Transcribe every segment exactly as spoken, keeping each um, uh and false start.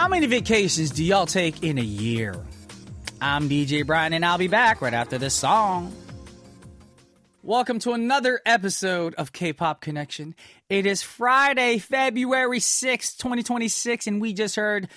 How many vacations do y'all take in a year? I'm D J Brian, and I'll be back right after this song. Welcome to another episode of K-Pop Connection. It is Friday, February sixth, twenty twenty-six, and we just heard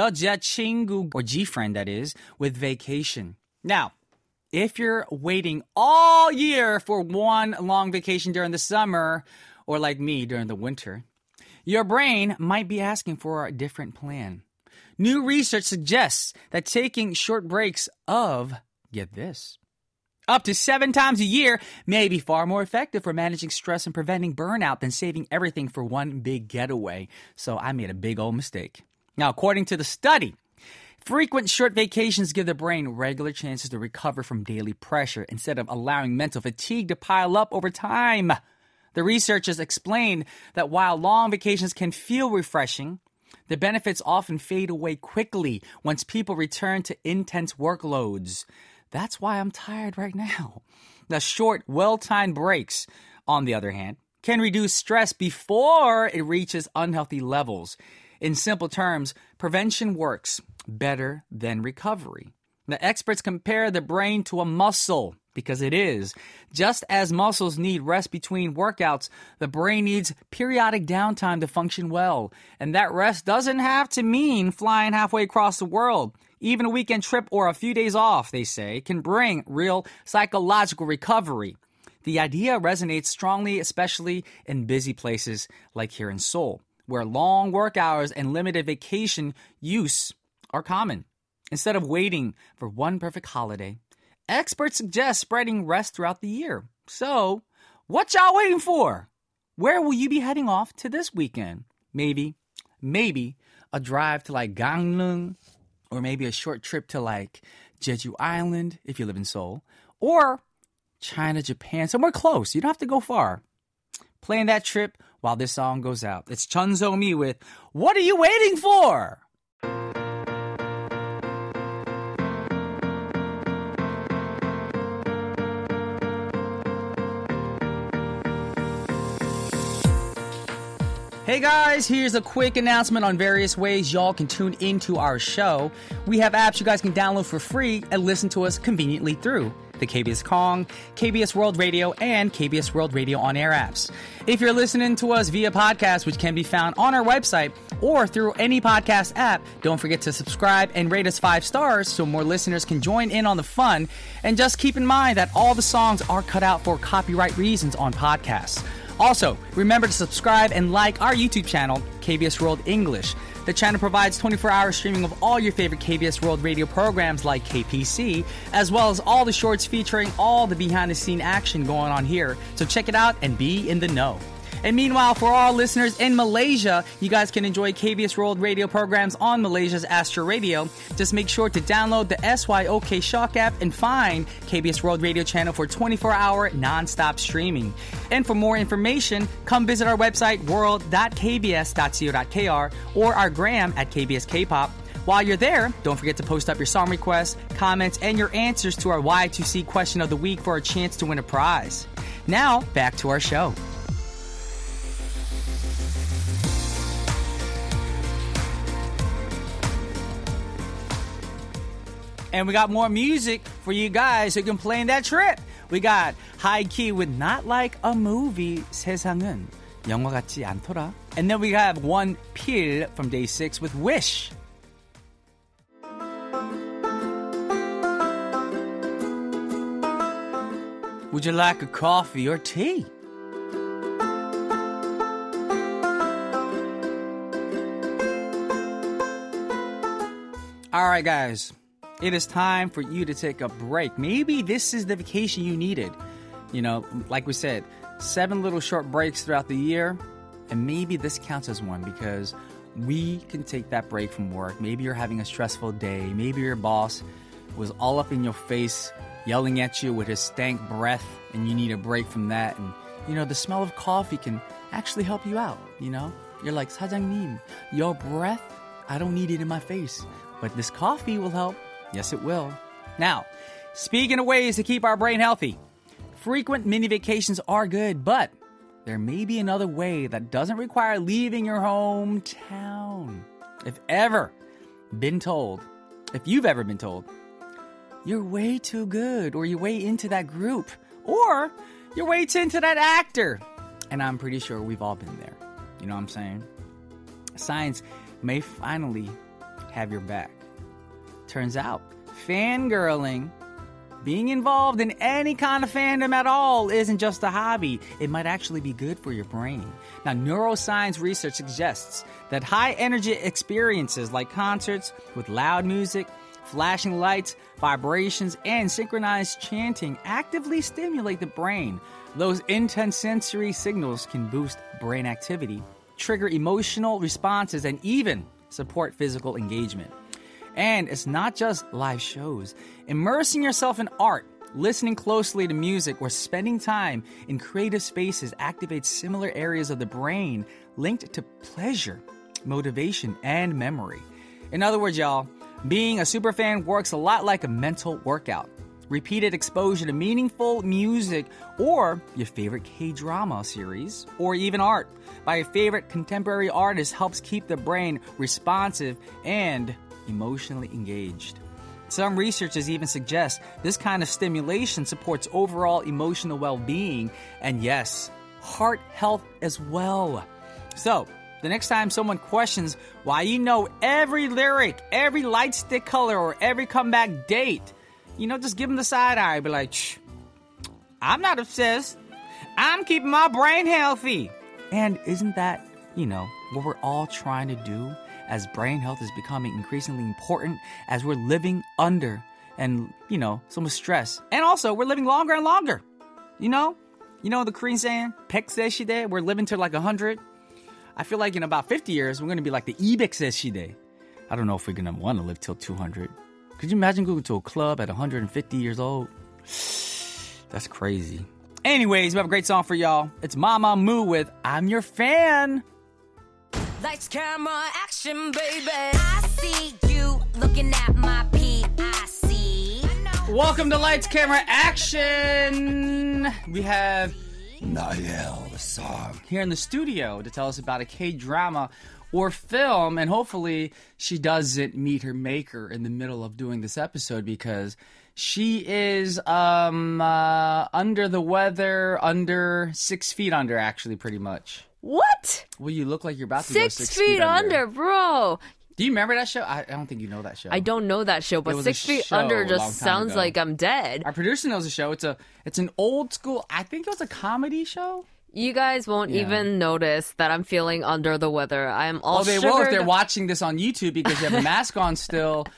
여자친구, or G-Friend that is, with Vacation. Now, if you're waiting all year for one long vacation during the summer, or like me during the winter, your brain might be asking for a different plan. New research suggests that taking short breaks of, get this, up to seven times a year may be far more effective for managing stress and preventing burnout than saving everything for one big getaway. So I made a big old mistake. Now, according to the study, frequent short vacations give the brain regular chances to recover from daily pressure instead of allowing mental fatigue to pile up over time. The researchers explained that while long vacations can feel refreshing, the benefits often fade away quickly once people return to intense workloads. That's why I'm tired right now. The short, well-timed breaks, on the other hand, can reduce stress before it reaches unhealthy levels. In simple terms, prevention works better than recovery. The experts compare the brain to a muscle, because it is. Just as muscles need rest between workouts, the brain needs periodic downtime to function well. And that rest doesn't have to mean flying halfway across the world. Even a weekend trip or a few days off, they say, can bring real psychological recovery. The idea resonates strongly, especially in busy places like here in Seoul, where long work hours and limited vacation use are common. Instead of waiting for one perfect holiday, experts suggest spreading rest throughout the year. So, what y'all waiting for? Where will you be heading off to this weekend? Maybe, maybe a drive to like Gangneung, or maybe a short trip to like Jeju Island if you live in Seoul, or China, Japan, somewhere close. You don't have to go far. Plan that trip while this song goes out. It's Chun So-mi with What Are You Waiting For? Hey guys, here's a quick announcement on various ways y'all can tune into our show. We have apps you guys can download for free and listen to us conveniently through the K B S Kong, K B S World Radio, and K B S World Radio on-air apps. If you're listening to us via podcast, which can be found on our website or through any podcast app, don't forget to subscribe and rate us five stars so more listeners can join in on the fun. And just keep in mind that all the songs are cut out for copyright reasons on podcasts. Also, remember to subscribe and like our YouTube channel, K B S World English. The channel provides twenty-four hour streaming of all your favorite K B S World Radio programs like K P C, as well as all the shorts featuring all the behind-the-scene action going on here. So check it out and be in the know. And meanwhile, for all listeners in Malaysia, you guys can enjoy K B S World Radio programs on Malaysia's Astro Radio. Just make sure to download the S Y O K Shock app and find K B S World Radio channel for twenty-four hour non-stop streaming. And for more information, come visit our website world dot k b s dot co dot k r or our gram at K B S K-pop. While you're there, don't forget to post up your song requests, comments, and your answers to our Y two C question of the week for a chance to win a prize. Now, back to our show. And we got more music for you guys who can plan that trip. We got High Key with Not Like a Movie, 세상은 영화 같지 않더라. And then we have One Pil from Day six with Wish. Would you like a coffee or tea? All right, guys. It is time for you to take a break. Maybe this is the vacation you needed. You know, like we said, seven little short breaks throughout the year. And maybe this counts as one because we can take that break from work. Maybe you're having a stressful day. Maybe your boss was all up in your face, yelling at you with his stank breath, and you need a break from that. And, you know, the smell of coffee can actually help you out, you know? You're like, 사장님, your breath, I don't need it in my face. But this coffee will help. Yes, it will. Now, speaking of ways to keep our brain healthy, frequent mini vacations are good, but there may be another way that doesn't require leaving your hometown. If ever been told, if you've ever been told, you're way too good, or you're way into that group, or you're way too into that actor. And I'm pretty sure we've all been there. You know what I'm saying? Science may finally have your back. Turns out, fangirling, being involved in any kind of fandom at all, isn't just a hobby. It might actually be good for your brain. Now, neuroscience research suggests that high-energy experiences like concerts with loud music, flashing lights, vibrations, and synchronized chanting actively stimulate the brain. Those intense sensory signals can boost brain activity, trigger emotional responses, and even support physical engagement. And it's not just live shows. Immersing yourself in art, listening closely to music, or spending time in creative spaces activates similar areas of the brain linked to pleasure, motivation, and memory. In other words, y'all, being a superfan works a lot like a mental workout. Repeated exposure to meaningful music or your favorite K-drama series or even art by your favorite contemporary artist helps keep the brain responsive and emotionally engaged. Some researchers even suggest this kind of stimulation supports overall emotional well-being and, yes, heart health as well. So, the next time someone questions why you know every lyric, every light stick color, or every comeback date, you know, just give them the side eye. Be like, shh, I'm not obsessed. I'm keeping my brain healthy. And isn't that, you know, what we're all trying to do as brain health is becoming increasingly important as we're living under and, you know, so much stress. And also, we're living longer and longer. You know? You know the Korean saying, 백세 we're living to like one hundred. I feel like in about fifty years, we're going to be like the 이백세 시대. I don't know if we're going to want to live till two hundred. Could you imagine going to a club at one hundred fifty years old? That's crazy. Anyways, we have a great song for y'all. It's Mamamoo with I'm Your Fan. Lights, camera, action, baby. I see you looking at my P I C. Welcome to Lights, Camera, Action. We have Niall the song here in the studio to tell us about a K-drama or film, and hopefully she doesn't meet her maker in the middle of doing this episode because she is um uh, under the weather, under six feet under, actually, pretty much. What? Well, you look like you're about to six go six feet, feet under. under, bro. Do you remember that show? I, I don't think you know that show. I don't know that show, but was six a feet show under a long just time sounds ago. like I'm dead. Our producer knows the show. It's a it's an old school. I think it was a comedy show. You guys won't Yeah. even notice that I'm feeling under the weather. I'm all Oh, they sugared. will if they're watching this on YouTube because you have a mask on still,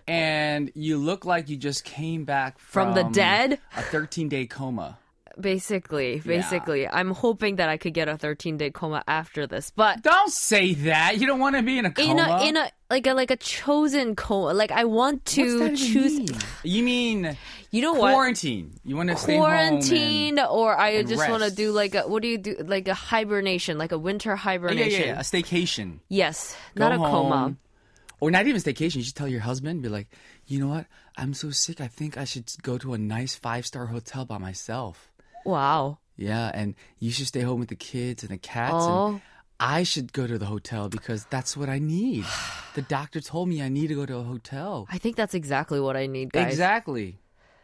and you look like you just came back from, From the dead? a thirteen-day coma. Basically, basically. I'm hoping that I could get a thirteen-day coma after this, but Don't say that. You don't want to be in a coma. in a in a like a like a chosen coma. Like I want What's to that even choose. mean? You mean You know what? quarantine? You want to stay home Quarantine, and- or I and just want to rest. do like a what do you do? Like a hibernation, like a winter Yeah, hibernation. yeah, yeah, a staycation. Yes, Go not a coma. home. Or not even staycation. You should tell your husband, be like, you know what? I'm so sick. I think I should go to a nice five-star hotel by myself. Wow. Yeah, and you should stay home with the kids and the cats. Oh. And I should go to the hotel because that's what I need. The doctor told me I need to go to a hotel. I think that's exactly what I need, guys. Exactly.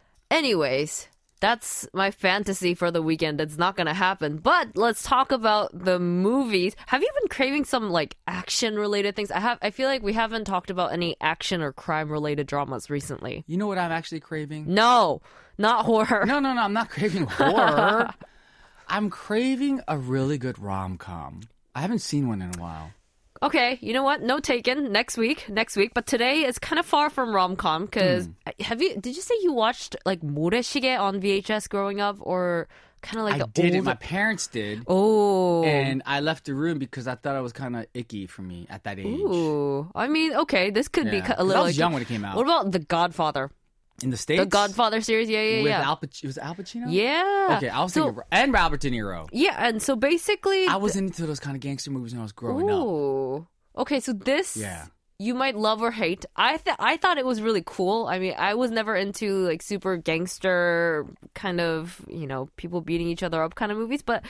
Anyways, that's my fantasy for the weekend. It's not gonna happen. But let's talk about the movies. Have you been craving some like action related things? I have. I feel like we haven't talked about any action or crime related dramas recently. You know what I'm actually craving? No, not horror. No, no, no. I'm not craving horror. I'm craving a really good rom-com. I haven't seen one in a while. Okay, you know what? No taken. Next week. Next week. But today is kind of far from rom-com because Hmm. have you? Did you say you watched like 모래시계 on V H S growing up, or kind of like I the did it. old? My parents did. Oh. And I left the room because I thought it was kind of icky for me at that age. Ooh. I mean, okay, this could be Yeah. ki- a 'Cause little. I was like- young when it came out. What about The Godfather? In the States? The Godfather series? Yeah, yeah, With yeah. Al Pacino. Was it Al Pacino? yeah. Okay, I was so, thinking. And Robert De Niro. Yeah, and so basically. I was into those kind of gangster movies when I was growing up. Ooh. Okay, so this. Yeah. You might love or hate. I th- I thought it was really cool. I mean, I was never into like super gangster kind of, you know, people beating each other up kind of movies, but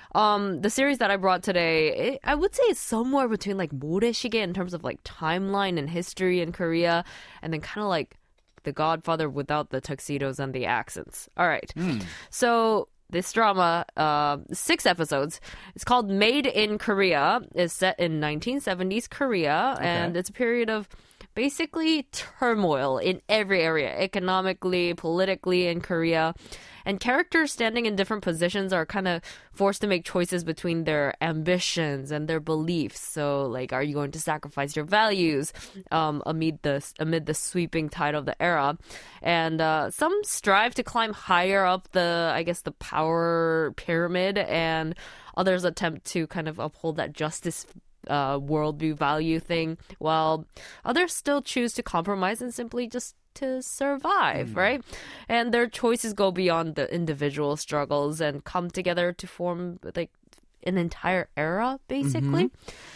Um, the series that I brought today, it, I would say it's somewhere between like 모래시계 in terms of like timeline and history in Korea, and then kind of like The Godfather without the tuxedos and the accents. All right. Mm. So this drama, uh, six episodes. It's called Made in Korea. It's set in nineteen seventies Korea, Okay. and it's a period of basically turmoil in every area, economically, politically in Korea. And characters standing in different positions are kind of forced to make choices between their ambitions and their beliefs. So, like, are you going to sacrifice your values um, amid the amid the sweeping tide of the era? And uh, some strive to climb higher up the, I guess, the power pyramid, and others attempt to kind of uphold that justice uh, worldview value thing, while others still choose to compromise and simply just to survive, right? And their choices go beyond the individual struggles and come together to form like an entire era, basically.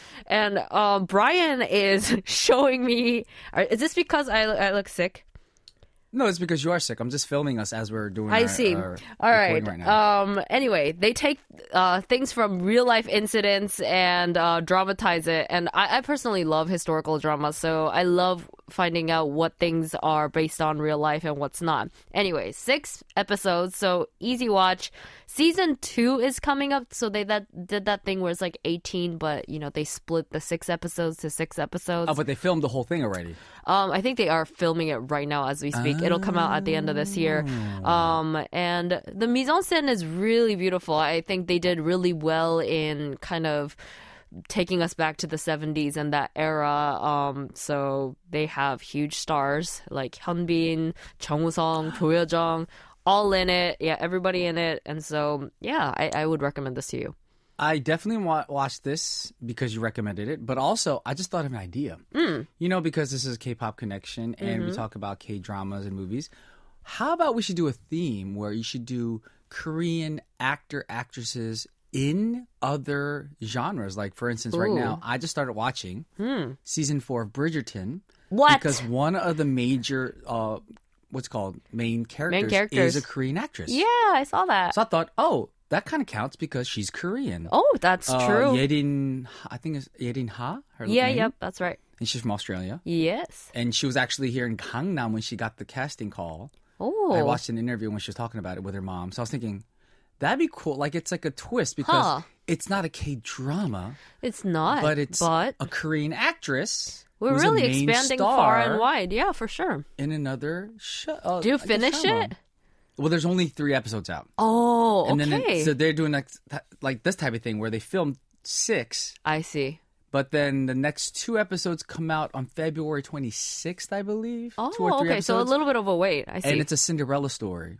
And uh, Brian is showing me. Are- Is this because I, I look sick? No, it's because you are sick. I'm just filming us as we're doing I our, see. our All right. recording now. Um. Anyway, they take uh, things from real life incidents and uh, dramatize it. And I, I personally love historical drama, so I love finding out what things are based on real life and what's not. Anyway, six episodes, so easy watch. Season two is coming up, so they that did that thing where it's like eighteen, but you know they split the six episodes to six episodes. Oh, but they filmed the whole thing already. Um, I think they are filming it right now as we speak. It'll come out at the end of this year. Um, and the mise en scène is really beautiful. I think they did really well in kind of taking us back to the seventies and that era. Um, so they have huge stars like Hyunbin, Chung Woo-sung, Jo Ye-jung, all in it. Yeah, everybody in it. And so, yeah, I, I would recommend this to you. I definitely wa- watched this because you recommended it, but also I just thought of an idea. Mm. You know, because this is K-pop Connection and we talk about K-dramas and movies. How about we should do a theme where you should do Korean actor, actresses in other genres? Like, for instance, right Ooh. now, I just started watching season four of Bridgerton. What? Because one of the major, uh, what's it called, main characters, characters. is a Korean actress. Yeah, I saw that. So I thought, oh, that kind of counts because she's Korean. Oh, that's Uh, true. Yerin, I think it's Yerin Ha. Her Yeah, name. yep, that's right. And she's from Australia. Yes. And she was actually here in Gangnam when she got the casting call. Oh. I watched an interview when she was talking about it with her mom. So I was thinking, that'd be cool. Like, it's like a twist because Huh. it's not a K-drama, It's not. but it's But a Korean actress. we're who's a really main expanding star far and wide. Yeah, for sure. in another show. Uh, Do you I guess finish drama. it? Well, there's only three episodes out. Oh, And okay. then it, so they're doing like th- like this type of thing where they filmed six, I see. but then the next two episodes come out on February twenty-sixth, I believe. Oh, two or three okay. So a episodes. little bit of a wait. I see. And it's a Cinderella story.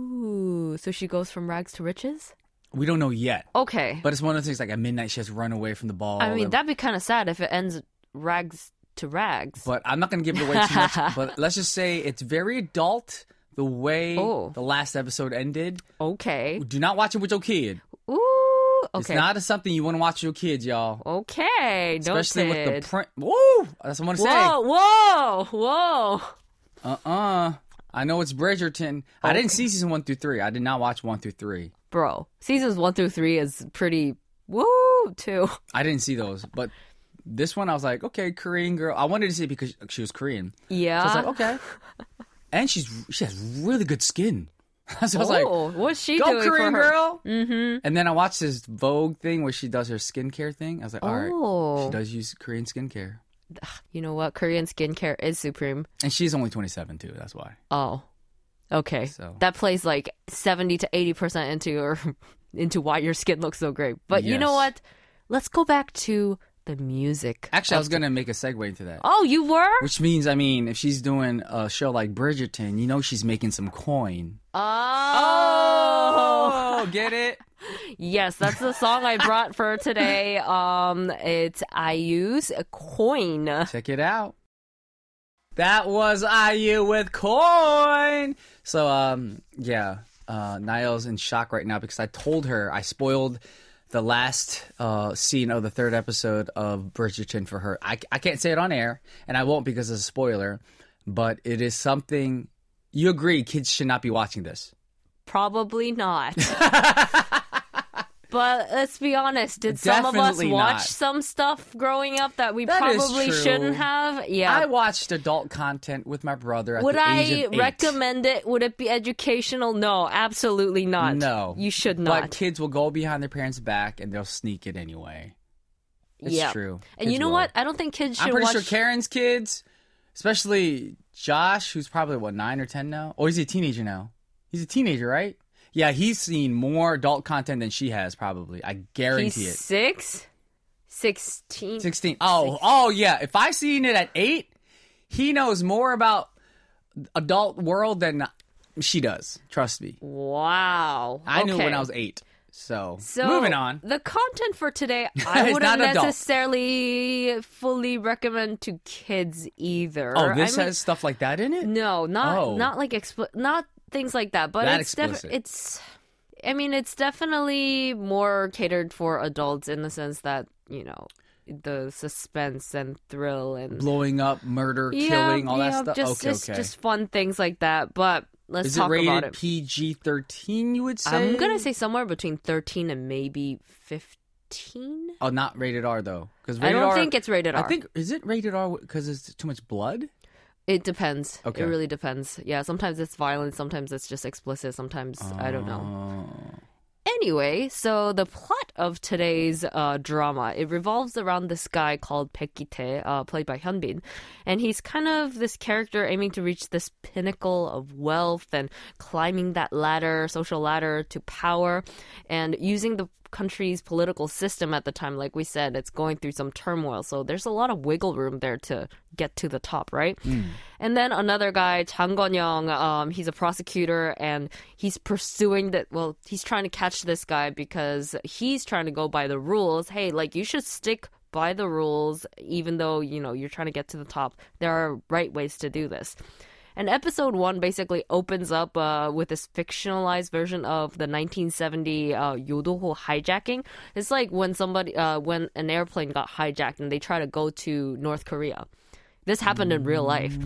Ooh, so she goes from rags to riches? We don't know yet, Okay. but it's one of those things like at midnight she has to run away from the ball. I mean, and- that'd be kind of sad if it ends rags to rags. But I'm not going to give it away too much. But let's just say it's very adult. The way Oh. the last episode ended. Okay. Do not watch it with your kid. Ooh, It's okay. not a, something you want to watch with your kids, y'all. Okay, Especially noted. with the print. Woo! That's what I want to say. Whoa, whoa, whoa. Uh-uh. I know it's Bridgerton. I didn't see season one through three. I did not watch one through three. Bro, seasons one through three is pretty woo, too. I didn't see those. But this one, I was like, okay, Korean girl. I wanted to see it because she was Korean. Yeah. So I was like, okay. And she's she has really good skin. So I was like, oh, what's she go doing Korean for her? girl. Mm-hmm. And then I watched this Vogue thing where she does her skincare thing. I was like, all right, Oh. she does use Korean skincare. You know what? Korean skincare is supreme. And she's only twenty-seven too. That's why. Oh, okay. So- That plays like seventy to eighty percent into your into why your skin looks so great. But you know Yes. what? Let's go back to the music. Actually, I was gonna make a segue into that. Oh, you were? Which means, I mean, if she's doing a show like Bridgerton, you know she's making some coin. Oh. get it? Yes, that's the song I brought for today. Um, it's I U's Coin. Check it out. That was I U with coin. So, um, yeah, uh, Niall's in shock right now because I told her I spoiled the last uh, scene of the third episode of Bridgerton for her. I, I can't say it on air, and I won't because it's a spoiler, but it is something... You agree kids should not be watching this? Probably not. But let's be honest, did some of us Definitely watch not. some stuff growing up that we That is probably true. shouldn't have? Yeah. I watched adult content with my brother at Would the age I of eight. recommend it? Would it be educational? No, absolutely not. No. You should But not. kids will go behind their parents' back and they'll sneak it anyway. It's yeah. true. And Kids you know will. what? I don't think kids should I'm pretty watch... sure Karen's kids, especially Josh, who's probably, what, nine or ten now? Or is he a teenager now? He's a teenager, right? Yeah, he's seen more adult content than she has, probably. I guarantee He's it. six? Sixteen? sixteen. Oh, oh, yeah. If I seen it at eight, he knows more about adult world than she does. Trust me. Wow. I knew Okay. when I was eight. So, So, moving on. The content for today, I It's wouldn't not adult. necessarily fully recommend to kids either. Oh, this I mean, has stuff like that in it? no, not Oh. not like expl- not things like that, but That it's def- explicit. it's I mean, it's definitely more catered for adults in the sense that, you know, the suspense and thrill and Blowing up, murder, yeah, killing, all that yeah, stuff? Just, okay, just, okay. just fun things like that. But let's Is it talk rated about it. P G thirteen, you would say? I'm gonna say somewhere between thirteen and maybe fifteen. Oh, not rated R, though. Because I don't think it's rated R. I think, is it rated R because it's too much blood? It depends. Okay. It really depends. Yeah, sometimes it's violent, sometimes it's just explicit, sometimes I don't know. Oh. Anyway, so the plot of today's uh, drama, it revolves around this guy called Baek-gi-tae, uh, played by Hyunbin. And he's kind of this character aiming to reach this pinnacle of wealth and climbing that ladder, social ladder to power, and using the country's political system at the time, like we said, it's going through some turmoil. So there's a lot of wiggle room there to get to the top, right? Mm. And then another guy, Chang Gon-young, um, he's a prosecutor and he's pursuing that. Well, he's trying to catch this guy because he's trying to go by the rules. Hey, like you should stick by the rules, even though, you know, you're trying to get to the top. There are right ways to do this. And episode one basically opens up uh, with this fictionalized version of the nineteen seventy uh, Yodoho hijacking. It's like when somebody, uh, when an airplane got hijacked and they try to go to North Korea. This happened in real life.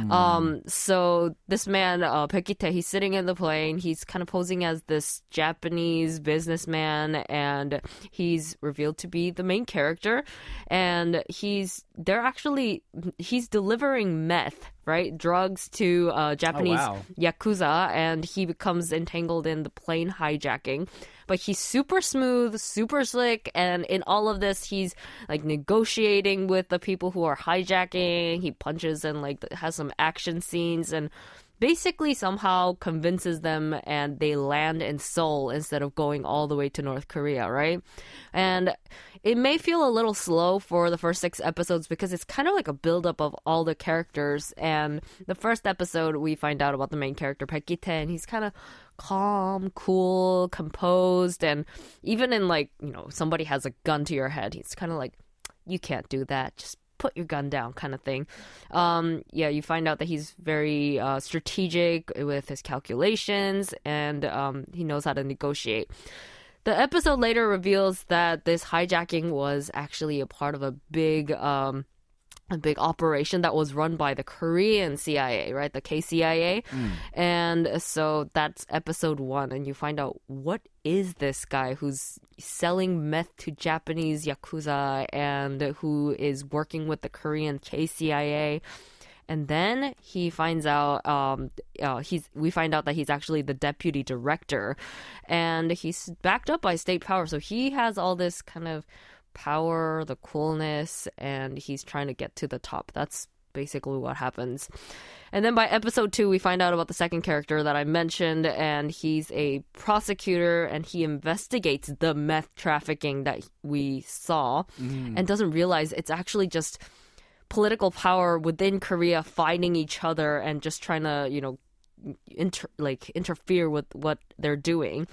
Um, so this man, uh, Baek-gi-tae, he's sitting in the plane. He's kind of posing as this Japanese businessman, and he's revealed to be the main character. And he's they're actually he's delivering meth, right, drugs to uh, Japanese wow. yakuza, and he becomes entangled in the plane hijacking. But he's super smooth, super slick, and in all of this, he's like negotiating with the people who are hijacking. He punches and like has some action scenes, and basically somehow convinces them, and they land in Seoul instead of going all the way to North Korea, right? And it may feel a little slow for the first six episodes because it's kind of like a buildup of all the characters. And the first episode, we find out about the main character, Baek-gi-tae, and he's kind of calm, cool, composed, and even in like, you know, somebody has a gun to your head, he's kind of like, you can't do that, just put your gun down kind of thing. Um, yeah, you find out that he's very uh, strategic with his calculations, and um, he knows how to negotiate. The episode later reveals that this hijacking was actually a part of a big um, a big operation that was run by the Korean C I A, right? The K C I A. Mm. And so that's episode one. And you find out, what is this guy who's selling meth to Japanese yakuza and who is working with the Korean K C I A? And then he finds out, um, uh, he's, we find out that he's actually the deputy director, and he's backed up by state power. So he has all this kind of power, the coolness, and he's trying to get to the top. That's basically what happens. And then by episode two, we find out about the second character that I mentioned, and he's a prosecutor, and he investigates the meth trafficking that we saw, mm. and doesn't realize it's actually just political power within Korea fighting each other and just trying to, you know, inter- like interfere with what they're doing.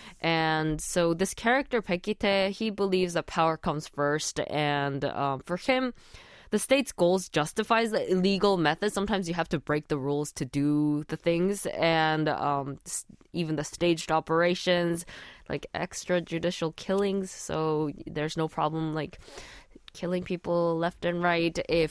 And so this character, Baek-gi-tae, he believes that power comes first. And um, for him, the state's goals justifies the illegal method. Sometimes you have to break the rules to do the things. And um, even the staged operations, like extrajudicial killings. So there's no problem, like, killing people left and right if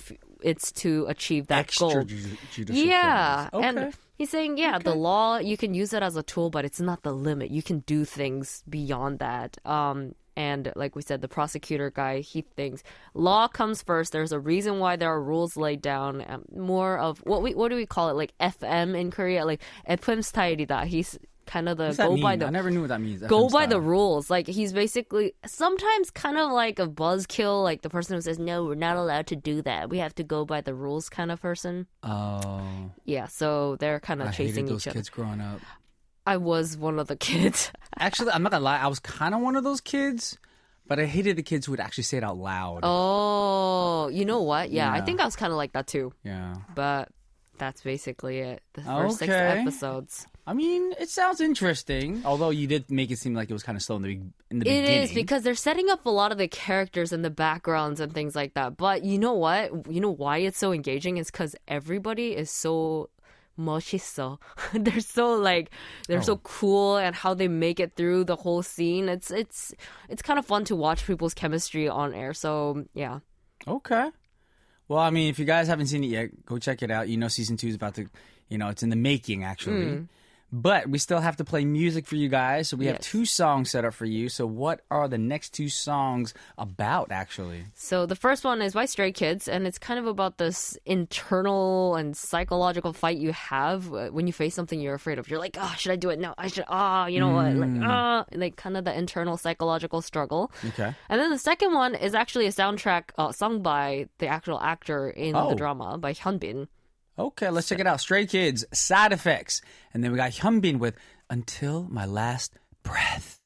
it's to achieve that goal. Extrajudicial Yeah. killings. And Okay. he's saying, yeah, the law, you can use it as a tool, but it's not the limit. You can do things beyond that. Um, and like we said, the prosecutor guy, he thinks law comes first. There's a reason why there are rules laid down. Um, more of what we what do we call it? Like F M in Korea, like F M 스타일이다. He's kind of the What's that go mean? by the I never knew what that means. go F M by the style. rules. Like he's basically sometimes kind of like a buzzkill, like the person who says, no, we're not allowed to do that. We have to go by the rules kind of person. Oh, Yeah, so they're kind of I chasing hated those each other. kids growing up. I was one of the kids. Actually, I'm not gonna lie. I was kind of one of those kids, but I hated the kids who would actually say it out loud. Oh, you know what? Yeah, I Yeah. think I was kind of like that too. Yeah. But that's basically it. The first six Okay. episodes. I mean, it sounds interesting. Although you did make it seem like it was kind of slow in the be- in the It beginning. is because they're setting up a lot of the characters and the backgrounds and things like that. But you know what? You know why it's so engaging? It's because everybody is so 멋있어. They're so like they're so cool and how they make it through the whole scene. It's it's it's kind of fun to watch people's chemistry on air. So yeah. Okay. Well, I mean, if you guys haven't seen it yet, go check it out. You know, season two is about to, you know, it's in the making actually. Mm. But we still have to play music for you guys. So we have Yes. two songs set up for you. So what are the next two songs about actually? So the first one is by Stray Kids, and it's kind of about this internal and psychological fight you have uh, when you face something you're afraid of. You're like, oh, should I do it? No, I should. Ah, you know what? Like, ah, like kind of the internal psychological struggle. Okay. And then the second one is actually a soundtrack uh, sung by the actual actor in Oh. the drama by Hyunbin. Okay, let's check it out. Stray Kids, Side Effects. And then we got Hyunbin with Until My Last Breath.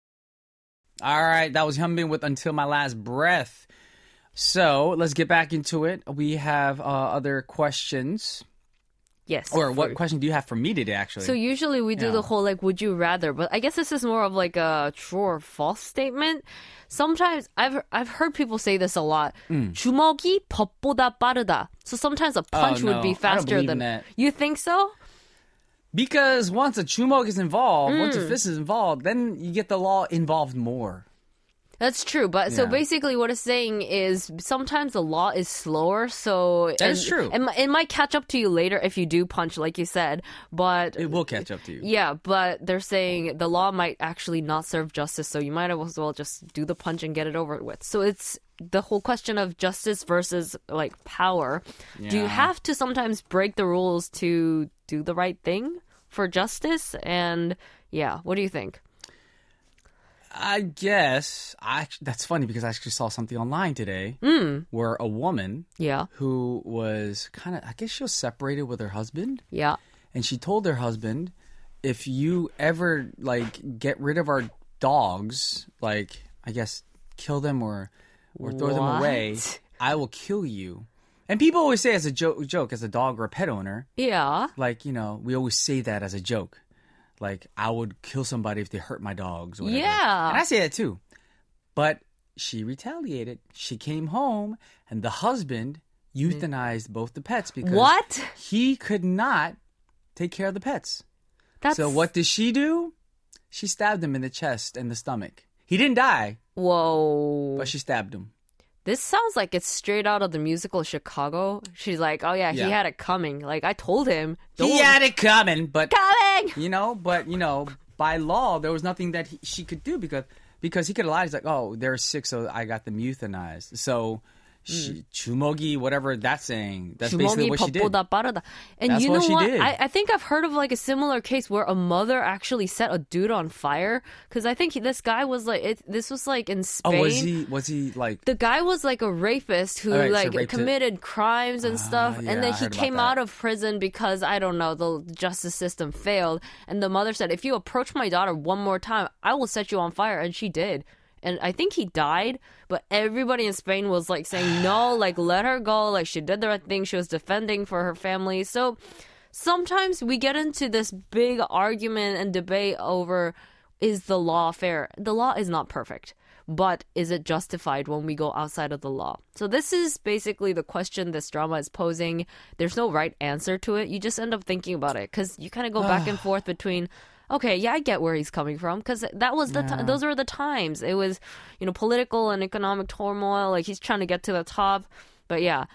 All right, that was Hyunbin with Until My Last Breath. So let's get back into it. We have uh, other questions. Yes. Or what for- question do you have for me today, actually? So usually we do Yeah. the whole like would you rather, but I guess this is more of like a true or false statement. Sometimes I've I've heard people say this a lot. 주먹이 법보다 빠르다. So sometimes a punch Oh, would no. be I don't faster believe than in that. You think so? Because once a chumok is involved, once Mm. a fist is involved, then you get the law involved more. That's true, but so Yeah. basically what it's saying is sometimes the law is slower, so That and- is true. It, mi- it might catch up to you later if you do punch, like you said, but It will catch up to you. yeah, but they're saying the law might actually not serve justice, so you might as well just do the punch and get it over with. So it's the whole question of justice versus like power. Do you Yeah. have to sometimes break the rules to do the right thing for justice? And yeah, what do you think? I guess I act- that's funny because I actually saw something online today Mm. where a woman Yeah, who was kind of, I guess she was separated with her husband, yeah. and she told her husband, if you ever like get rid of our dogs, like I guess kill them or or throw them away, What? I will kill you. And people always say as a joke, joke as a dog or a pet owner, Yeah. like you know, we always say that as a joke. Like, I would kill somebody if they hurt my dogs. Or whatever. Yeah. And I say that too. But she retaliated. She came home, and the husband euthanized both the pets because What? he could not take care of the pets. That's So what did she do? She stabbed him in the chest and the stomach. He didn't die, Whoa. but she stabbed him. This sounds like it's straight out of the musical Chicago. She's like, oh yeah, Yeah. he had it coming. Like I told him. He "Don't- had it coming, but coming. you know, but you know, by law, there was nothing that he, she could do because because he could have lied. He's like, oh, they're sick, so I got them euthanized. So, she, 주먹이, whatever that's saying, that's basically 주먹이 what she did. 법보다 빠르다. And That's you know what she what? did. I, I think I've heard of like a similar case where a mother actually set a dude on fire because I think he, this guy was like, it, this was like in Oh, Spain. was he? Was he like? The guy was like a rapist who Oh, right, so like raped it. committed crimes and stuff, yeah, and then I he heard about came that. out of prison because I don't know the justice system failed, and the mother said, "If you approach my daughter one more time, I will set you on fire," and she did. And I think he died, but everybody in Spain was like saying, no, like let her go. Like she did the right thing. She was defending for her family. So sometimes we get into this big argument and debate over, is the law fair? The law is not perfect, but is it justified when we go outside of the law? So this is basically the question this drama is posing. There's no right answer to it. You just end up thinking about it because you kind of go back and forth between, okay, yeah, I get where he's coming from because that was the ti- those were the times. It was, you know, political and economic turmoil. Like he's trying to get to the top, but yeah,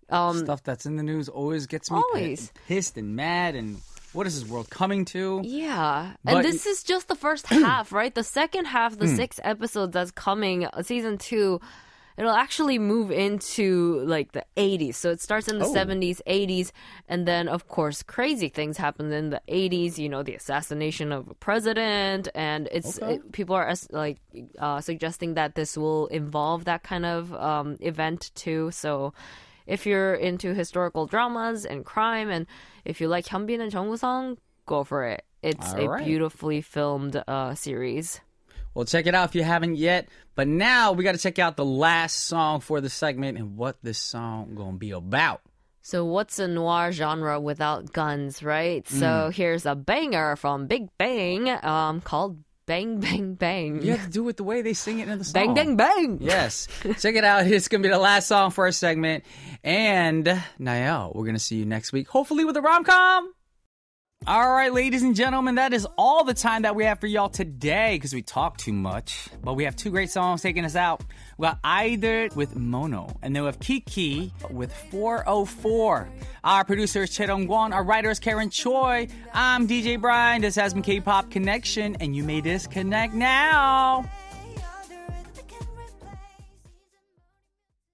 Um, Stuff that's in the news always gets me Always. pissed and mad. And what is this world coming to? Yeah. But- and this is just the first half, right? The second half, the six episodes that's coming, uh, season two, it'll actually move into like the eighties. So it starts in the Oh. seventies, eighties, and then of course crazy things happen in the eighties, you know, the assassination of a president, and it's Okay. it, people are as- like uh, suggesting that this will involve that kind of um, event too. So if you're into historical dramas and crime, and if you like Hyunbin and Jung Woo-sung, go for it. It's All a right. beautifully filmed uh, series. Well, check it out if you haven't yet. But now we got to check out the last song for the segment and what this song going to be about. So what's a noir genre without guns, right? Mm. So here's a banger from Big Bang um, called Bang Bang Bang. You have to do it the way they sing it in the song. Bang Bang Bang! Yes. Check it out. It's going to be the last song for our segment. And Nael, we're going to see you next week, hopefully with a rom-com. All right, ladies and gentlemen, that is all the time that we have for y'all today because we talk too much. But we have two great songs taking us out. We got Either with Mono, and then we have Kiki with four oh four. Our producer is Che Dong-kwon. Our writer is Karen Choi. I'm D J Brian. This has been K-Pop Connection, and you may disconnect now.